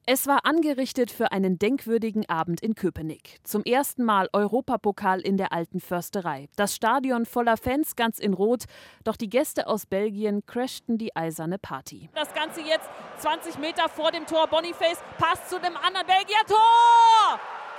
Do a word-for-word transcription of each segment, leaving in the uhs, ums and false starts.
Es war angerichtet für einen denkwürdigen Abend in Köpenick. Zum ersten Mal Europapokal in der Alten Försterei. Das Stadion voller Fans, ganz in Rot. Doch die Gäste aus Belgien crashten die eiserne Party. Das Ganze jetzt zwanzig Meter vor dem Tor. Boniface passt zu dem anderen Belgier. Tor!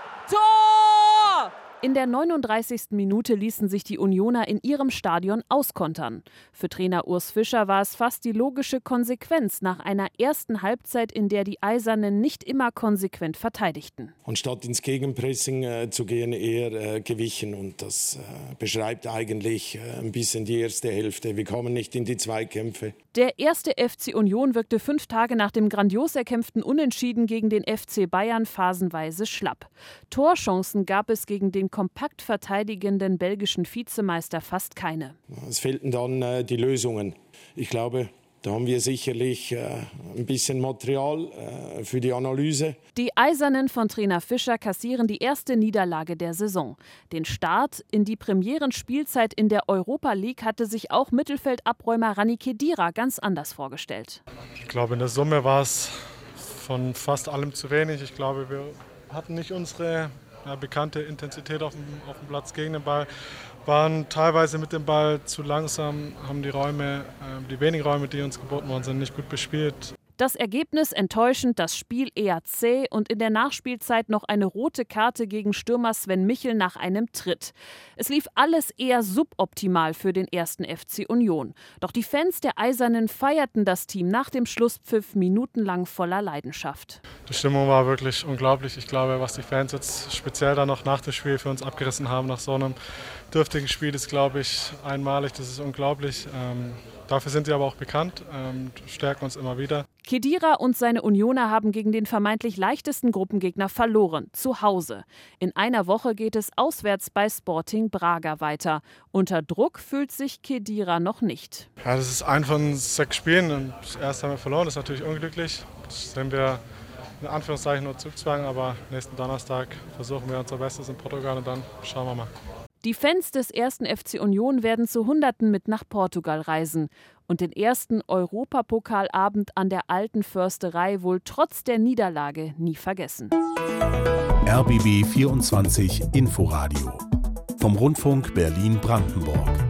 Tor! In der neununddreißigsten Minute ließen sich die Unioner in ihrem Stadion auskontern. Für Trainer Urs Fischer war es fast die logische Konsequenz nach einer ersten Halbzeit, in der die Eisernen nicht immer konsequent verteidigten. Anstatt ins Gegenpressing äh, zu gehen, eher äh, gewichen. Und das äh, beschreibt eigentlich äh, ein bisschen die erste Hälfte. Wir kommen nicht in die Zweikämpfe. Der erste F C Union wirkte fünf Tage nach dem grandios erkämpften Unentschieden gegen den F C Bayern phasenweise schlapp. Torchancen gab es gegen den kompakt verteidigenden belgischen Vizemeister fast keine. Es fehlten dann äh, die Lösungen. Ich glaube, da haben wir sicherlich äh, ein bisschen Material äh, für die Analyse. Die Eisernen von Trainer Fischer kassieren die erste Niederlage der Saison. Den Start in die Premierenspielzeit in der Europa League hatte sich auch Mittelfeldabräumer Rani Khedira ganz anders vorgestellt. Ich glaube, in der Summe war es von fast allem zu wenig. Ich glaube, wir hatten nicht unsere ja, bekannte Intensität auf dem, auf dem Platz gegen den Ball. Waren teilweise mit dem Ball zu langsam, haben die Räume, äh, die wenigen Räume, die uns geboten worden sind, nicht gut bespielt. Das Ergebnis enttäuschend, das Spiel eher zäh und in der Nachspielzeit noch eine rote Karte gegen Stürmer Sven Michel nach einem Tritt. Es lief alles eher suboptimal für den ersten F C Union. Doch die Fans der Eisernen feierten das Team nach dem Schlusspfiff minutenlang voller Leidenschaft. Die Stimmung war wirklich unglaublich. Ich glaube, was die Fans jetzt speziell dann noch nach dem Spiel für uns abgerissen haben, nach so einem dürftigen Spiel, ist, glaube ich, einmalig. Das ist unglaublich. Ähm, dafür sind sie aber auch bekannt, ähm, stärken uns immer wieder. Khedira und seine Unioner haben gegen den vermeintlich leichtesten Gruppengegner verloren, zu Hause. In einer Woche geht es auswärts bei Sporting Braga weiter. Unter Druck fühlt sich Khedira noch nicht. Ja, das ist ein von sechs Spielen und das erste haben wir verloren, das ist natürlich unglücklich. Das sehen wir in Anführungszeichen nur Zugzwang, aber nächsten Donnerstag versuchen wir unser Bestes in Portugal und dann schauen wir mal. Die Fans des ersten F C Union werden zu Hunderten mit nach Portugal reisen und den ersten Europapokalabend an der Alten Försterei wohl trotz der Niederlage nie vergessen. R B B vierundzwanzig Inforadio vom Rundfunk Berlin-Brandenburg.